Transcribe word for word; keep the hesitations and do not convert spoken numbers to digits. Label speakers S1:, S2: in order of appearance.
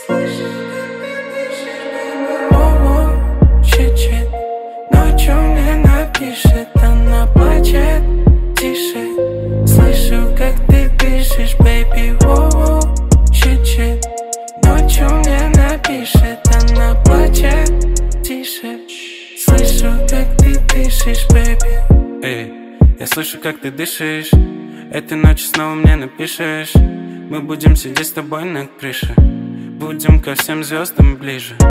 S1: Воу-воу, чуть-чуть. Ночью мне напишет, она плачет тише. Слышу, как ты дышишь, baby. Воу-воу, чуть-чуть. Ночью мне напишет, она плачет тише. Слышу, как ты дышишь, baby.
S2: Эй, я слышу, как ты дышишь. Этой ночью снова мне напишешь. Мы будем сидеть с тобой на крыше, будем ко всем звездам ближе.